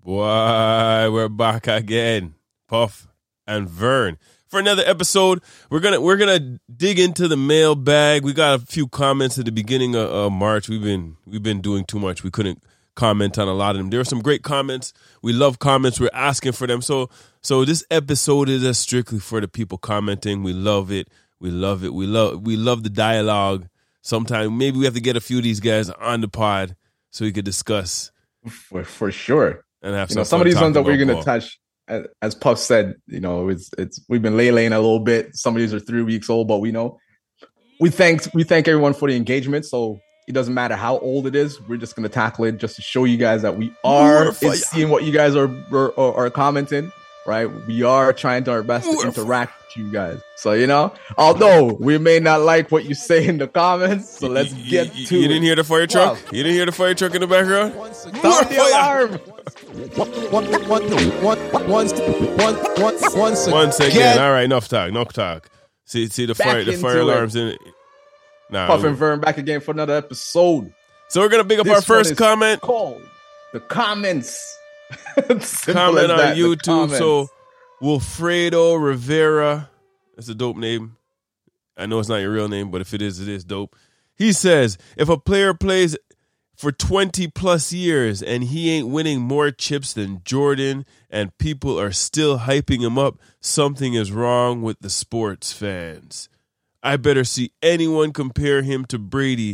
Boy, we're back again. Puff and Vern. For another episode, we're gonna dig into the mailbag. We got a few comments at the beginning of March. We've been doing too much. We couldn't comment on a lot of them. There were some great comments. We love comments. We're asking for them. So this episode is strictly for the people commenting. We love it. We love it. We love the dialogue. Sometimes maybe we have to get a few of these guys on the pod so we could discuss for sure. And have some of these ones that we're going to touch, as Puff said, it's we've been laying a little bit. Some of these are 3 weeks old, but we thank everyone for the engagement. So it doesn't matter how old it is. We're just going to tackle it just to show you guys that we are seeing what you guys are commenting. Right, we are trying to our best to interact with you guys. So although we may not like what you say in the comments, so let's get to it. You didn't hear the fire truck? Wow. You didn't hear the fire truck in the background? Sound the alarm! Once again. All right, enough talk. See the fire alarms in it. Nah, Puff and Vern back again for another episode. So we're gonna pick up our first comment. Called the comments. Comment on YouTube. So Wilfredo Rivera, that's a dope name. I know it's not your real name, but if it is dope. He says, if a player plays for 20 plus years and he ain't winning more chips than Jordan and people are still hyping him up, something is wrong with the sports fans. I better see anyone compare him to Brady.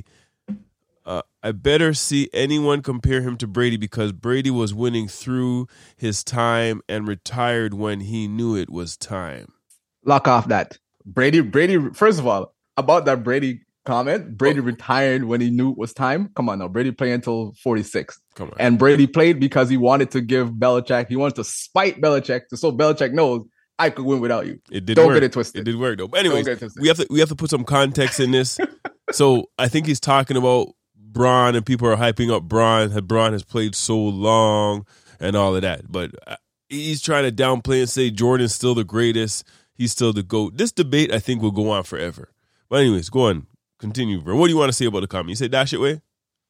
Because Brady was winning through his time and retired when he knew it was time. Lock off that. Brady, first of all, about that Brady comment, Brady retired when he knew it was time. Come on now. Brady played until 46. Come on. And Brady played because he wanted to give Belichick, he wanted to spite Belichick so Belichick knows I could win without you. It did Don't work. get it twisted. It did work though. But anyways, we have to put some context in this. So I think he's talking about Bron, and people are hyping up Bron. Bron has played so long and all of that. But he's trying to downplay and say Jordan's still the greatest. He's still the GOAT. This debate, I think, will go on forever. But anyways, go on. Continue, bro. What do you want to say about the comment? You say dash it way?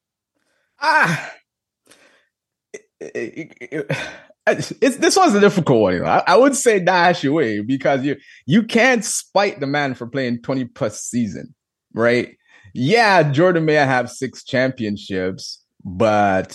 This one's a difficult one. I would say dash away because you can't spite the man for playing 20 plus season, right? Yeah, Jordan may have 6 championships, but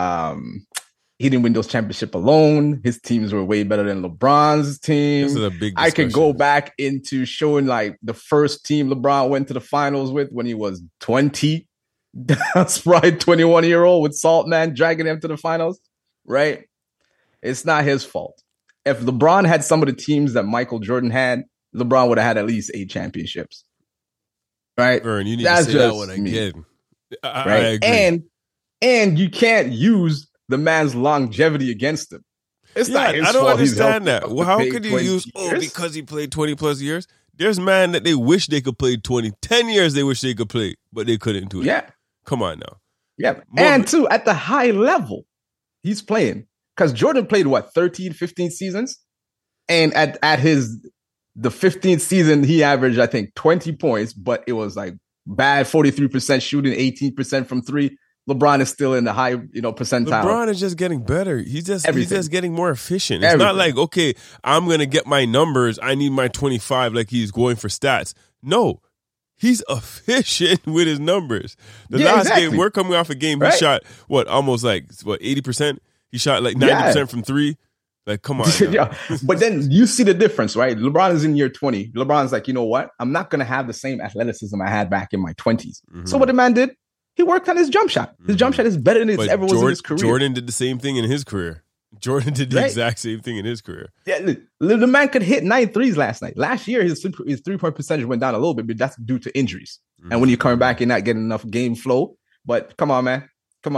he didn't win those championships alone. His teams were way better than LeBron's team. This is a big discussion. I could go back into showing like the first team LeBron went to the finals with when he was 20. That's probably 21-year-old with Saltman dragging him to the finals, right? It's not his fault. If LeBron had some of the teams that Michael Jordan had, LeBron would have had at least 8 championships. Right? Vern, you need to say that one again. Right? I agree. And you can't use the man's longevity against him. It's not his fault. I don't understand that. Well, how could you use because he played 20 plus years? There's man that they wish they could play 10 years they wish they could play, but they couldn't do it. Yeah. Come on now. Yeah. And too, at the high level, he's playing. Because Jordan played, 13, 15 seasons? And at the 15th season, he averaged, I think, 20 points, but it was like bad 43% shooting, 18% from 3. LeBron is still in the high, percentile. LeBron is just getting better. He's just getting more efficient. It's not like, okay, I'm going to get my numbers. I need my 25 like he's going for stats. No, he's efficient with his numbers. The last game, we're coming off a game, he shot, almost 80%? He shot like 90% from 3. Like, come on. Yeah. But then you see the difference, right? LeBron is in year 20. LeBron's like, you know what? I'm not going to have the same athleticism I had back in my 20s. Mm-hmm. So what the man did, he worked on his jump shot. His jump shot is better than it ever was in his career. Jordan did the same thing in his career. Jordan did the exact same thing in his career. Yeah, the man could hit 9 threes last night. Last year, his 3-point percentage went down a little bit, but that's due to injuries. Mm-hmm. And when you're coming back, you're not getting enough game flow. But come on, man.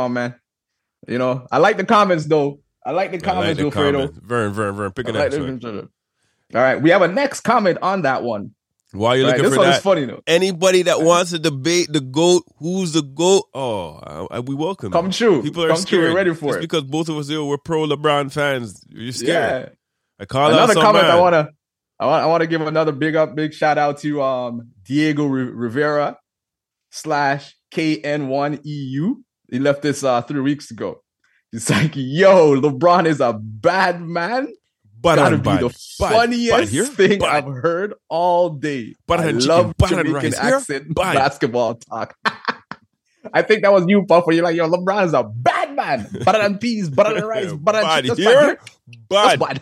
I like the comments, though. I like the comments, Wilfredo. Vern, pick an episode. All right, we have a next comment on that one. While you're looking for that, this one is funny, though. Anybody that wants to debate the GOAT, who's the GOAT? We welcome. Come true. People are scared. We're ready for it. Because both of us here, we're pro LeBron fans. You're scared. Yeah. I call another out some comment. man. I want to give another big shout out to Diego Rivera /KN1EU. He left this 3 weeks ago. He's like, yo, LeBron is a bad man. But Gotta be the funniest thing but, I've heard all day. But I love Jamaican accent basketball talk. I think that was you, Puff, where you're like, yo, LeBron is a bad man. Butter than peas, butter than rice, butter than chicken. Here? Bad. Bad.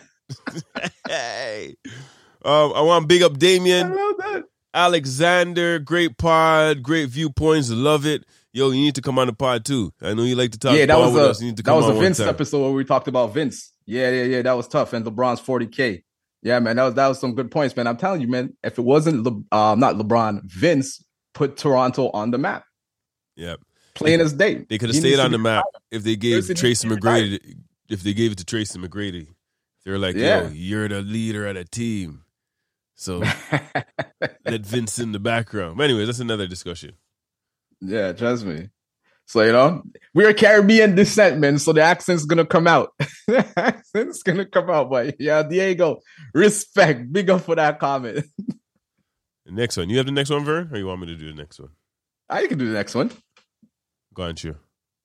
Hey. I want to big up Damien. I love that. Alexander, great pod, great viewpoints, love it. Yo, you need to come on the pod too. I know you like to talk with us. You need to come that was on a Vince episode where we talked about Vince. Yeah. That was tough. And LeBron's 40K. Yeah, man, that was some good points, man. I'm telling you, man, if it wasn't not LeBron, Vince put Toronto on the map. Yeah. Plain as day. They could have stayed on the map if they gave Tracy McGrady. If they gave it to Tracy McGrady, they're like, yo, you're the leader of the team. So let Vince in the background. But anyways, that's another discussion. Yeah, trust me. So, you know, we're Caribbean descent, man. So the accent's going to come out. The accent's going to come out. But yeah, Diego, respect. Big up for that comment. The next one. You have the next one, Vern? Or you want me to do the next one? You can do the next one. Go on, you.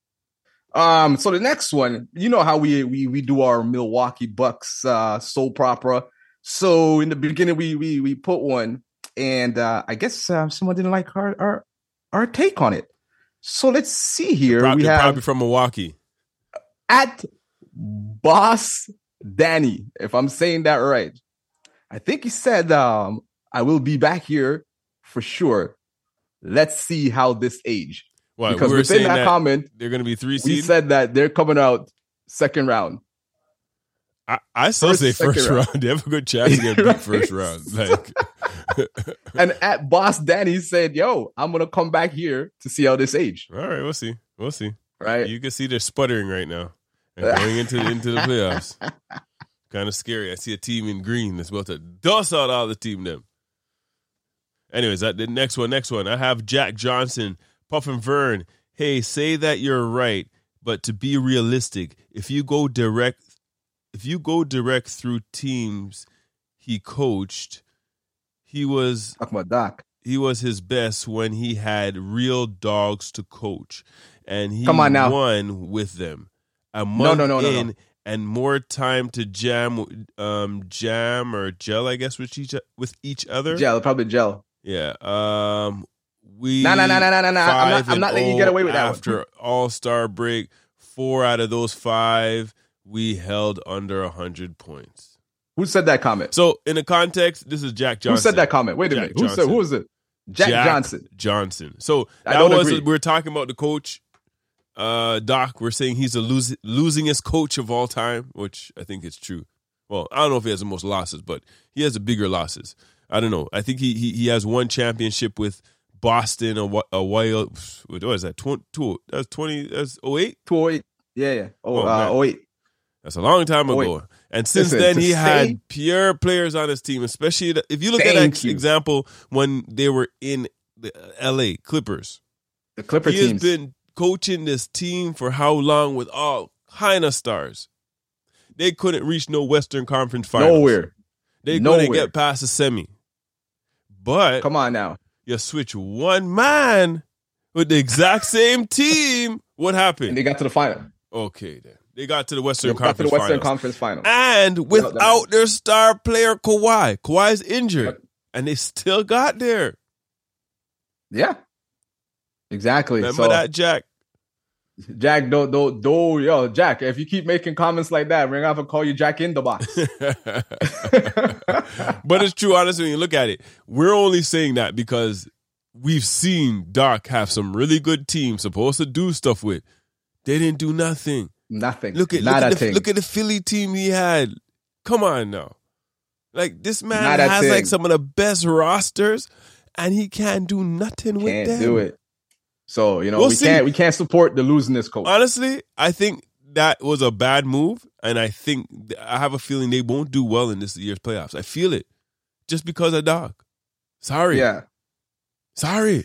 So the next one, you know how we do our Milwaukee Bucks soap opera. So in the beginning, we put one, and I guess someone didn't like our take on it. So let's see here. We have probably from Milwaukee. At Boss Danny, if I'm saying that right. I think he said, I will be back here for sure. Let's see how this age. What, because within that comment, they're going to be 3 seed. We said that they're coming out second round. I still say first round. They have a good chance to get beat first round. Like, and at Boss Danny said, "Yo, I'm gonna come back here to see how this age." All right, we'll see. Right, you can see they're sputtering right now and going into the playoffs. Kind of scary. I see a team in green that's about to dust out all the team them. Anyways, the next one. I have Jack Johnson, Puff and Vern. Hey, say that you're right, but to be realistic, if you go direct through teams he coached, he was his best when he had real dogs to coach, and he won with them. A month in and more time to jam or gel, I guess, with each other. Probably gel. Yeah. No. I'm not letting you get away with that. After All-Star break, 4 out of those 5 we held under 100 points. Who said that comment? So in the context, this is Jack Johnson. Who said that comment? Wait a minute. Who was it? Jack Johnson. So we were talking about the coach, Doc. We're saying he's the losingest coach of all time, which I think is true. Well, I don't know if he has the most losses, but he has the bigger losses. I don't know. I think he has one championship with Boston a while. What is that? 20? That's 08? 208. Yeah. 08. That's a long time ago. And since then, he had pure players on his team, especially if you look at that example when they were in the LA Clippers. The Clipper teams. He has been coaching this team for how long with all kind of stars. They couldn't reach no Western Conference Finals. Nowhere. They couldn't get past the semi. But come on now. You switch one man with the exact same team. What happened? And they got to the final. Okay, then. They got to the Western Conference Finals. And without their star player, Kawhi. Kawhi's injured. And they still got there. Yeah. Exactly. Remember that, Jack? Jack, Jack, if you keep making comments like that, we're going to have to call you Jack in the box. But it's true, honestly, when you look at it. We're only saying that because we've seen Doc have some really good teams supposed to do stuff with. They didn't do nothing. Nothing. Look at the Philly team he had. Come on now. Like, this man has like some of the best rosters, and he can't do nothing with them. Can't do it. So, you know, we can't support the losingest coach. Honestly, I think that was a bad move, and I have a feeling they won't do well in this year's playoffs. I feel it. Just because of Doc. Sorry. Yeah. Sorry.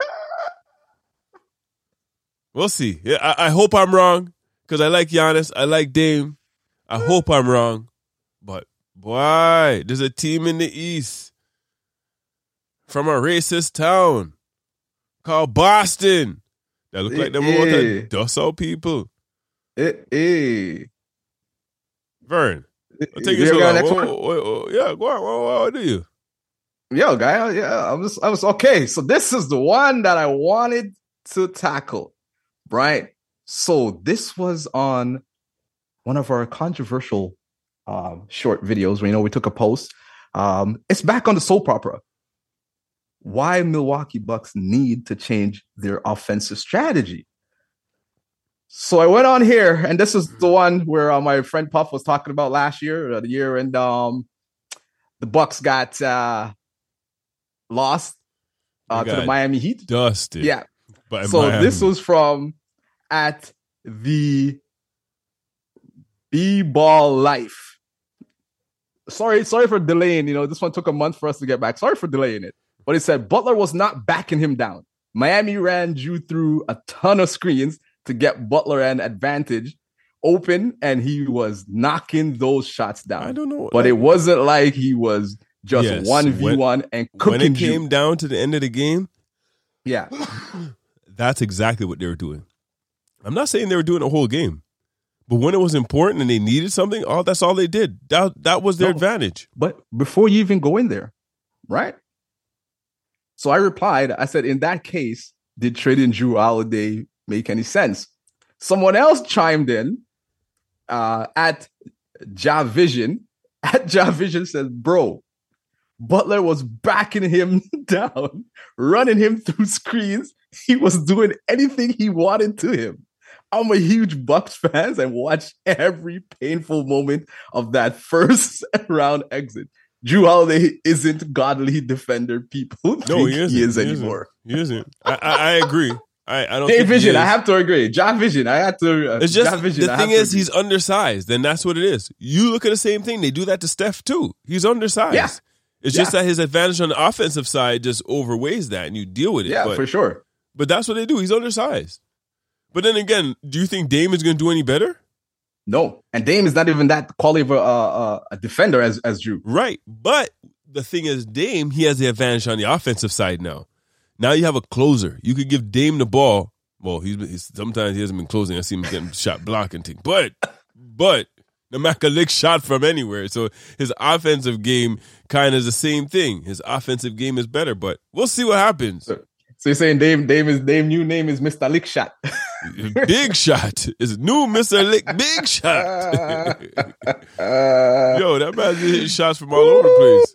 We'll see. Yeah, I hope I'm wrong, because I like Giannis. I like Dame. I hope I'm wrong. But, boy, there's a team in the East from a racist town called Boston. That look like them want to dust out people. Vern, I'll take it so yeah, go on. What do you? Yo, guy, yeah, I was okay. So this is the one that I wanted to tackle, right? So this was on one of our controversial short videos where, we took a post. It's back on the soap opera. Why Milwaukee Bucks need to change their offensive strategy. So I went on here, and this is the one where my friend Puff was talking about last year, the year and the Bucks got lost to the Miami Heat. Dusted. Yeah. So Miami. This was from at the B-Ball Life. Sorry for delaying. This one took a month for us to get back. Sorry for delaying it. But it said Butler was not backing him down. Miami ran Drew through a ton of screens to get Butler an advantage open, and he was knocking those shots down. I don't know. But it wasn't like he was just 1v1 and cooking. When it came down to the end of the game, yeah, that's exactly what they were doing. I'm not saying they were doing the whole game, but when it was important and they needed something, that's all they did. That was their advantage. But before you even go in there, right? So I replied, I said, in that case, did trading Drew Holiday make any sense? Someone else chimed in at Javision. At Javision says, bro, Butler was backing him down, running him through screens. He was doing anything he wanted to him. I'm a huge Bucks fan and watched every painful moment of that first round exit. Drew Holiday isn't godly defender people think he is anymore. He isn't. I agree. I don't. Jay Vision, I have to agree. John Vision, I have to. It's just the thing is he's undersized, and that's what it is. You look at the same thing. They do that to Steph too. He's undersized. Yeah. It's just that his advantage on the offensive side just overweighs that, and you deal with it. Yeah, for sure. But that's what they do. He's undersized. But then again, do you think Dame is going to do any better? No, and Dame is not even that quality of a defender as Drew. Right, but the thing is, Dame, he has the advantage on the offensive side now. Now you have a closer. You could give Dame the ball. Well, he's sometimes he hasn't been closing. I see him getting shot blocking things. But the Macalick shot from anywhere. So his offensive game kind of is the same thing. His offensive game is better, but we'll see what happens. So you're saying Dame new name is Mr. Lick Shot. Big Shot. It's new Mr. Lick Big Shot. Yo, that man's hitting shots from all over the place.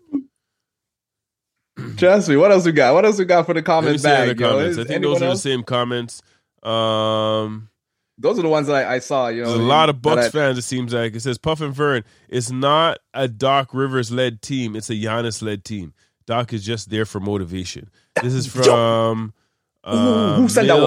Trust me. What else we got? What else we got for the comments bag? Comments. I think those are the same comments. Those are the ones that I saw. There's a lot of Bucks fans, it seems like. It says, Puff and Vern, it's not a Doc Rivers-led team. It's a Giannis-led team. Doc is just there for motivation. This is from who said that one?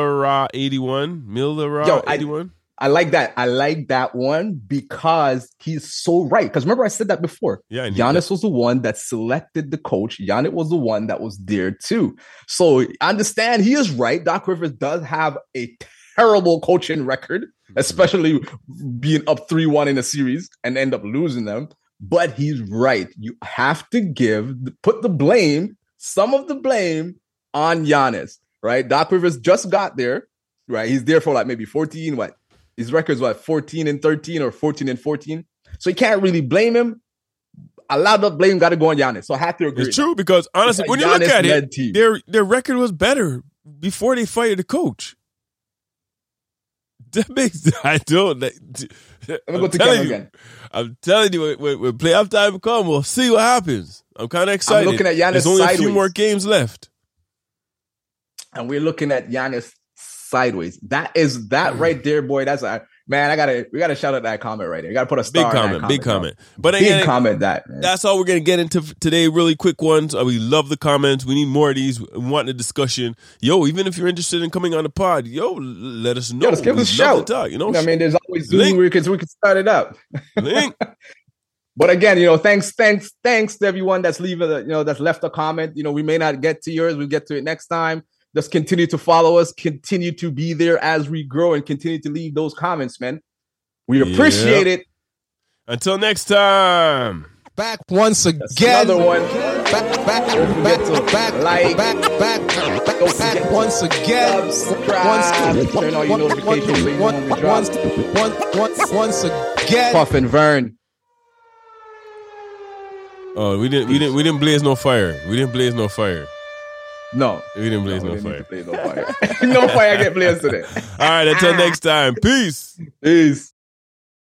Milera 81. I like that. I like that one because he's so right. Because remember, I said that before. Yeah, Giannis was the one that selected the coach. Giannis was the one that was there too. So I understand he is right. Doc Rivers does have a terrible coaching record, especially being up 3-1 in a series and end up losing them. But he's right. You have to put the blame, some of the blame on Giannis, right? Doc Rivers just got there, right? He's there for like maybe 14, his record's 14-13 or 14-14. So you can't really blame him. A lot of blame got to go on Giannis. So I have to agree. It's true because honestly, when you look at it, their record was better before they fired the coach. That makes I'm telling you, when playoff time come, we'll see what happens. I'm kind of excited. I'm looking at Giannis. There's only sideways. A few more games left, and we're looking at Giannis sideways. That right there, boy. That's man. We gotta shout out that comment right there. You gotta put a star. Big comment. But big again, comment that. Man. That's all we're gonna get into today. Really quick ones. We love the comments. We need more of these. We want the discussion. Yo, even if you're interested in coming on the pod, let us know. Just give us a shout. Talk, I mean, there's always Zoom we can start it up. Link. But again, thanks to everyone that's that's left a comment. We may not get to yours. We'll get to it next time. Just continue to follow us, continue to be there as we grow, and continue to leave those comments, man. We appreciate it. Until next time. Back once again. That's another one. Don't forget to like, don't forget once again, subscribe, turn on your notifications so you know when we drop. once again. Puff and Vern. Oh, we didn't blaze no fire. We didn't blaze no fire. No. We didn't blaze no we fire. didn't blaze no fire. No fire get blazed today. All right, until next time. Peace. Peace.